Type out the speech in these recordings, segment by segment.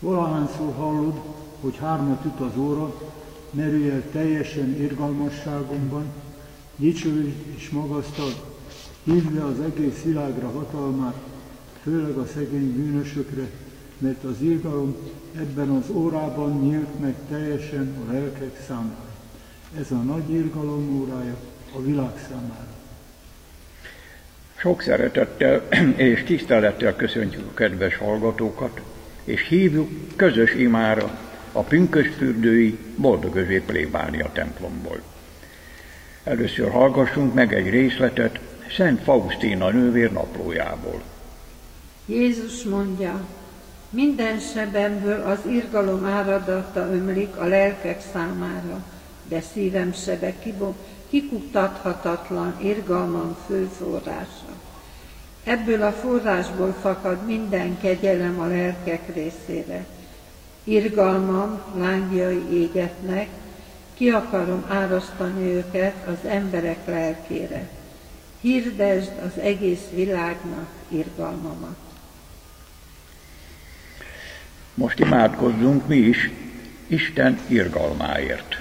Valahányszor hallod, hogy 3 üt az óra, merülj el teljesen irgalmasságomban, dicsőítsd és magasztald, hívd le az egész világra hatalmát, főleg a szegény bűnösökre, mert az irgalom ebben az órában nyílt meg teljesen a lelkek számára. Ez a nagy irgalom órája a világ számára. Sok szeretettel és tisztelettel köszöntjük a kedves hallgatókat, és hívjuk közös imára a pünkösdfürdői Boldogözsé plébánia templomból. Először hallgassunk meg egy részletet Szent Faustína nővér naplójából. Jézus mondja, minden sebemből az irgalom áradata ömlik a lelkek számára, de szívem sebe kikutathatatlan irgalmam fő forrása. Ebből a forrásból fakad minden kegyelem a lelkek részére. Irgalmam lángjai égetnek, ki akarom árasztani őket az emberek lelkére. Hirdesd az egész világnak irgalmamat. Most imádkozzunk mi is Isten irgalmáért.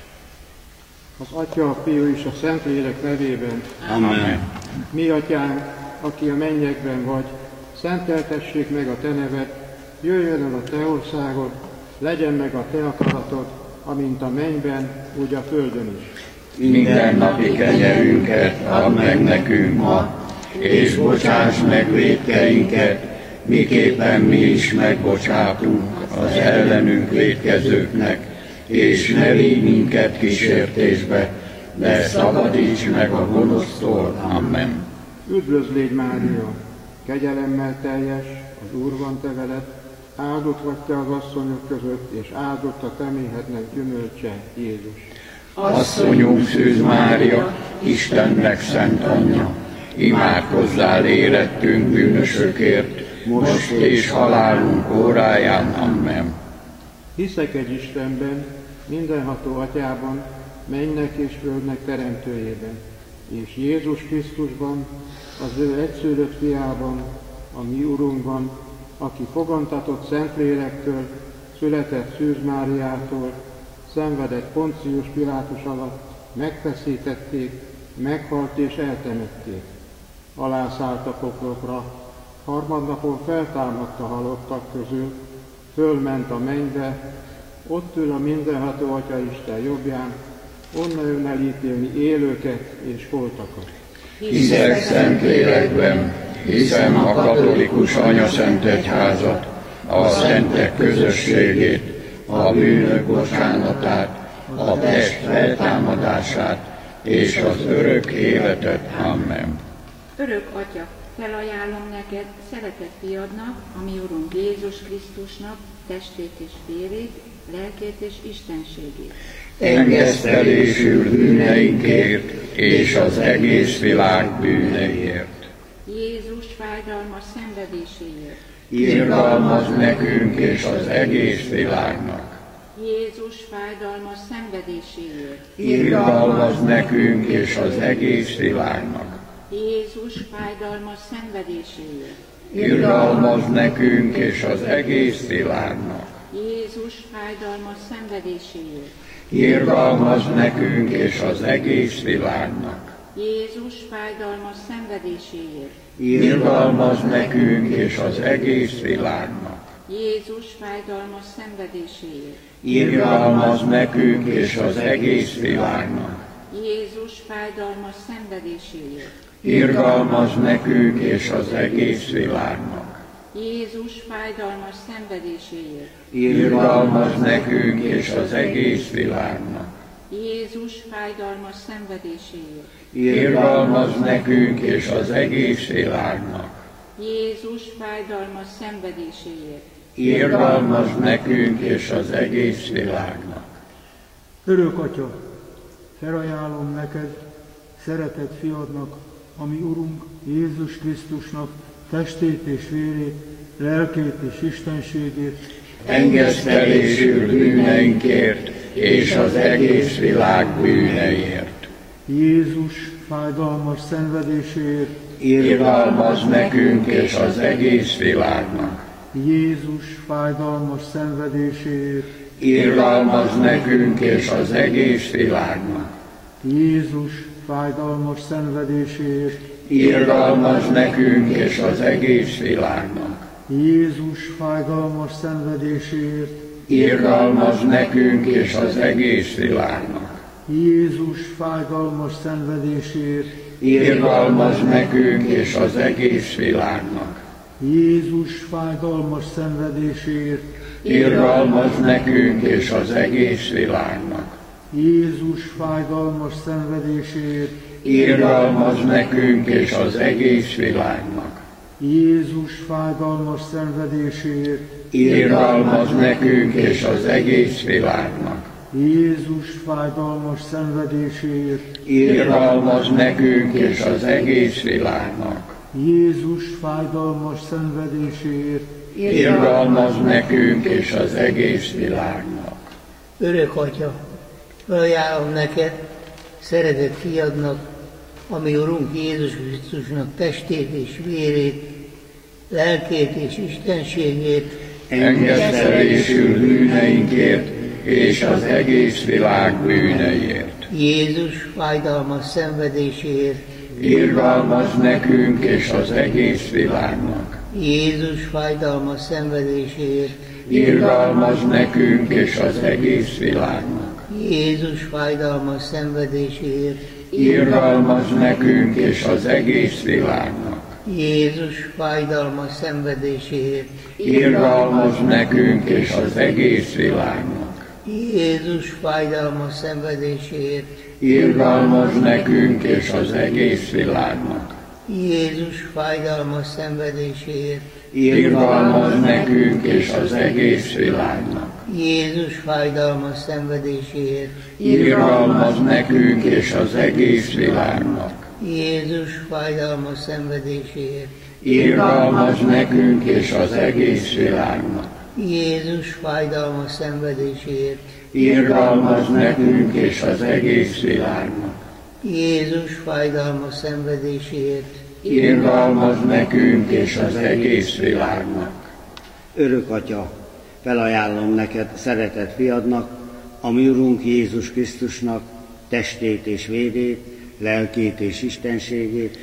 Az Atya, a Fiú és a Szentlélek nevében. Amen. Mi, Atyánk, aki a mennyekben vagy, szenteltessék meg a Te neved, jöjjön el a Te országod, legyen meg a Te akaratod, amint a mennyben, úgy a földön is. Mindennapi kenyerünket add meg nekünk ma, és bocsáss meg vétkeinket, miképpen mi is megbocsátunk az ellenünk vétkezőknek, és ne vigy minket kísértésbe, de szabadíts meg a gonosztól. Amen. Üdvözl légy, Mária, kegyelemmel teljes, az Úr van te veled, áldott vagy te az asszonyok között, és áldott a te méhednek gyümölcse, Jézus. Asszonyunk Szűz Mária, Istennek szent anyja, imádkozzál érettünk bűnösökért, most és halálunk óráján. Amen. Hiszek egy Istenben, mindenható Atyában, mennynek és földnek teremtőjében, és Jézus Krisztusban, az ő egyszülött fiában, a mi Urunkban, aki fogantatott Szentlélektől, született Szűz Máriától, szenvedett Poncius Pilátus alatt, megfeszítették, meghalt és eltemették. Alászállt a poklokra, harmadnapon feltámadt a halottak közül, fölment a mennybe, ott ül a mindenható Atya Isten jobbján, onnan jön elítélni élőket és holtakat. Hiszek Szentlélekben, hiszem a katolikus Anyaszent Egyházat, a szentek közösségét, a bűnök bocsánatát, a test feltámadását és az örök életet. Amen. Örök Atya, felajánlom neked szeretett fiadnak, a mi Urunk Jézus Krisztusnak, testét és vérét, lelkét és istenségét. Engesztelésül bűneinkért és az egész világ bűneiért. Jézus fájdalmas szenvedéséért. Irgalmazz nekünk és az egész világnak. Jézus fájdalmas szenvedéséért. Irgalmazz nekünk és az egész világnak. Jézus fájdalmas szenvedéséért. Irgalmazz nekünk és az egész világnak. Jézus fájdalmas szenvedéséért. Irgalmazz nekünk és az egész világnak. Jézus fájdalmas szenvedéséért. Irgalmazz nekünk és az egész világnak. Jézus fájdalmas szenvedéséért. Irgalmazz nekünk és az egész világnak. Jézus fájdalmas szenvedéséért. Irgalmazz nekünk és az egész világnak. Jézus fájdalmas szenvedéséért. Irgalmazz nekünk és az egész világnak. Jézus fájdalmas szenvedéséért. Irgalmazz nekünk és az egész világnak. Jézus fájdalmas szenvedéséért. Irgalmazz nekünk és az egész világnak. Örök Atya, felajánlom neked, szeretett fiadnak, a mi Urunk Jézus Krisztusnak, testét és vérét, lelkét és istenségét, Engesztelésül bűneinkért és az egész világ bűneiért. Jézus fájdalmas szenvedéséért, Irgalmazz nekünk és az egész világnak. Jézus fájdalmas szenvedéséért, irgalmazz nekünk és az egész világnak. Jézus fájdalmas szenvedéséért, Irgalmazz nekünk és az egész világnak. Jézus fájdalmas szenvedéséért, Irgalmazz nekünk és az egész világnak. Jézus fájdalmas szenvedéséért, Irgalmazz nekünk és az egész világnak. Jézus fájdalmas szenvedéséért, Irgalmazz nekünk és az egész világnak. Jézus fájdalmas szenvedéséért, Irgalmazz nekünk és az egész világnak. Jézus fájdalmas szenvedéséért, Irgalmazz nekünk és az egész világnak. Jézus fájdalmas szenvedéséért, Irgalmazz nekünk és az egész világnak. Jézus fájdalmas szenvedéséért, Irgalmazz nekünk és az egész világnak. Örök Atya, felajánlom neked, szeretett fiadnak, a mi Urunk Jézus Krisztusnak testét és vérét, lelkét és istenségét, Engesztelésül bűneinkért és az egész világ bűneiért. Jézus fájdalmas szenvedéséért, Irgalmazz nekünk és az egész világnak. Jézus fájdalmas szenvedéséért, Irgalmazz nekünk és az egész világnak. Jézus fájdalmas szenvedéséért, Irgalmazz nekünk és az egész világnak. Jézus fájdalmas szenvedéséért, Irgalmazz nekünk és az egész világnak. Jézus fájdalmas szenvedéséért, Irgalmazz nekünk és az egész világnak. Jézus fájdalmas szenvedéséért, Irgalmazz nekünk és az egész világnak. Jézus fájdalmas szenvedéséért, Irgalmazz nekünk és az egész világnak. Jézus fájdalmas szenvedéséért, Irgalmazz nekünk és az egész világnak. Jézus fájdalmas szenvedéséért, Irgalmazz nekünk és az egész világnak. Jézus fájdalmas szenvedéséért, Irgalmazz nekünk és az egész világnak. Örök Atya, felajánlom neked szeretett fiadnak, a mi Urunk Jézus Krisztusnak testét és vérét, lelkét és istenségét,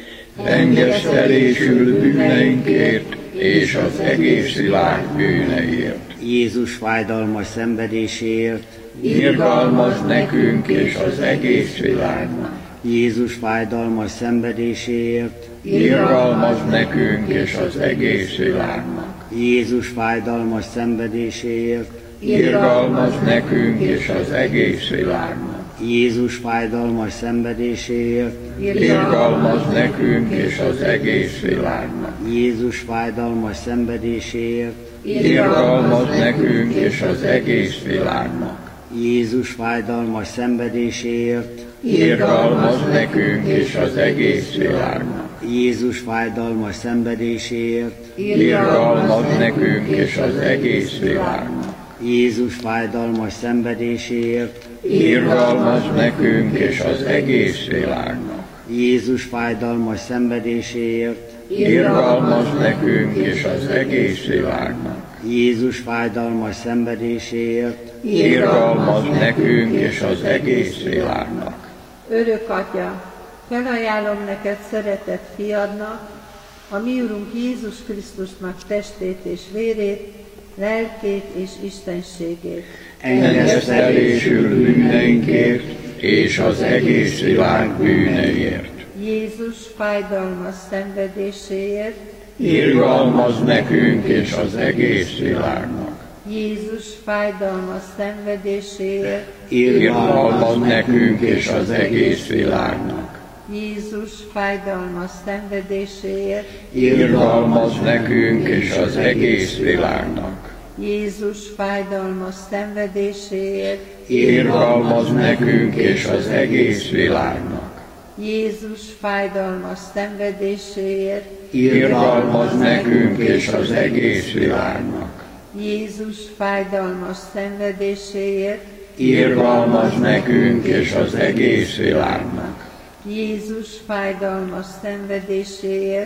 Engesztelésül bűneinkért és az egész világ bűneiért. Jézus fájdalmas szenvedéséért, Irgalmazz nekünk és az egész világnak. Jézus fájdalmas szenvedéséért, Irgalmazz nekünk és az egész világnak. Jézus fájdalmas szenvedéséért, Irgalmazz nekünk és az egész világnak. Jézus fájdalmas szenvedéséért, Irgalmazz nekünk és az egész világnak. Jézus fájdalmas szenvedéséért, Irgalmazz nekünk és az egész világnak. Jézus fájdalmas szenvedéséért, Irgalmazz nekünk és az egész világnak. Jézus fájdalmas szenvedéséért, Irgalmazz nekünk és az egész világnak. Jézus fájdalmas szenvedéséért, Irgalmazz nekünk és az egész világnak. Jézus fájdalmas szenvedéséért, Irgalmazz nekünk és az egész világnak. Jézus fájdalmas szenvedéséért, Irgalmazz nekünk és az egész világnak. Örök Atya, felajánlom neked szeretett fiadnak, a mi Urunk Jézus Krisztusnak testét és vérét, lelkét és istenségét. Engesztelésül bűneinkért és az egész világ bűneiért. Jézus fájdalmas szenvedéséért, Irgalmazz nekünk és az egész világnak. Jézus fájdalmas szenvedéséért, Irgalmazz nekünk és az egész világnak. Jézus fájdalmas szenvedéséért, Irgalmazz nekünk és az egész világnak. Jézus fájdalmas szenvedéséért, Irgalmazz nekünk és az egész világnak. Jézus fájdalmas szenvedéséért, Irgalmazz nekünk és az egész világnak. Jézus fájdalmas szenvedéséért, Irgalmazz nekünk és az egész világnak. Jézus fájdalmas szenvedéséért,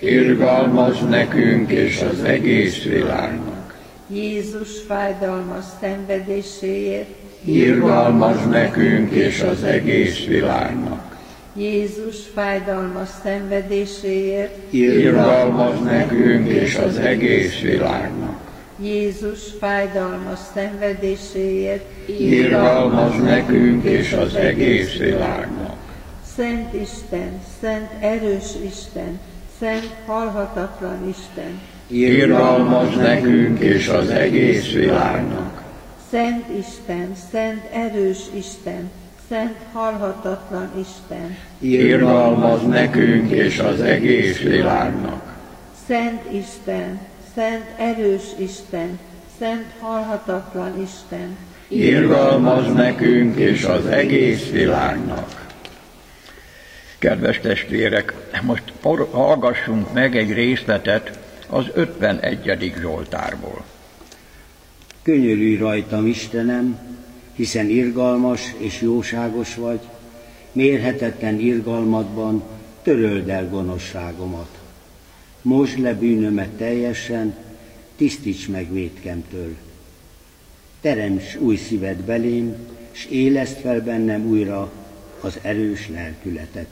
irgalmaz nekünk és az egész világnak. Jézus fájdalmas szenvedéséért, Irgalmaz nekünk és az egész világnak. Jézus fájdalmas szenvedéséért, Irgalmaz nekünk és az egész világnak. Jézus fájdalmas szenvedéséért, Irgalmaz nekünk és az egész világnak. Szent Isten, szent erős Isten, szent halhatatlan Isten, Irgalmaz nekünk és az egész világnak. Szent Isten, szent erős Isten, szent halhatatlan Isten, Irgalmaz nekünk és az egész világnak. Szent Isten, szent erős Isten, szent halhatatlan Isten, Irgalmaz nekünk és az egész világnak. Kedves testvérek, most hallgassunk meg egy részletet az 51. Zsoltárból. Könyörülj rajtam, Istenem, hiszen irgalmas és jóságos vagy, mérhetetlen irgalmadban töröld el gonoszságomat. Mosd le bűnömet teljesen, tisztíts meg vétkemtől. Teremts új szívet belém, s éleszd fel bennem újra az erős lelkületet.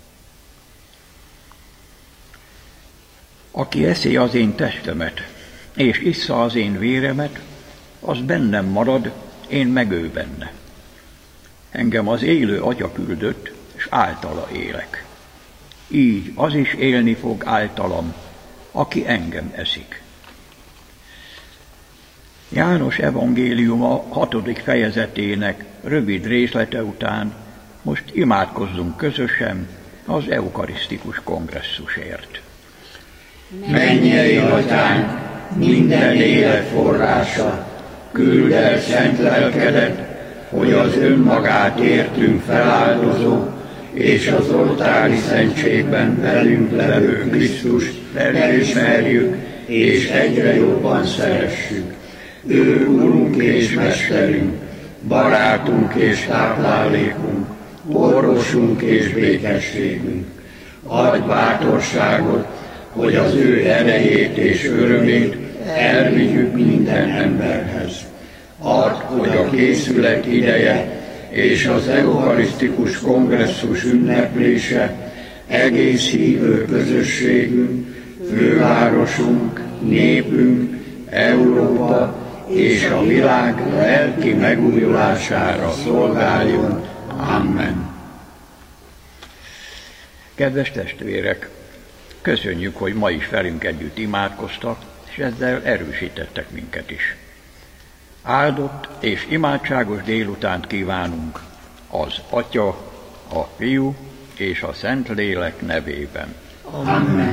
Aki eszi az én testemet, és issza az én véremet, az bennem marad, én meg ő benne. Engem az élő Atya küldött, s általa élek. Így az is élni fog általam, aki engem eszik. János evangéliuma 6. fejezetének rövid részlete után most imádkozzunk közösen az eukarisztikus kongresszusért. Mennyei Atyánk, minden élet forrása, küld el szent lelkedet, hogy az önmagát értünk feláldozó, és az oltári szentségben velünk levő Krisztust megismerjük, és egyre jobban szeressük. Ő Urunk és Mesterünk, barátunk és táplálékunk, orvosunk és békességünk. Adj bátorságot, hogy az ő erejét és örömét elvigyük minden emberhez. Add, hogy a készület ideje és az eukarisztikus kongresszus ünneplése egész hívő közösségünk, fővárosunk, népünk, Európa és a világ lelki megújulására szolgáljon. Amen. Kedves testvérek, köszönjük, hogy ma is velünk együtt imádkoztak, és ezzel erősítettek minket is. Áldott és imádságos délutánt kívánunk az Atya, a Fiú és a Szentlélek nevében. Amen.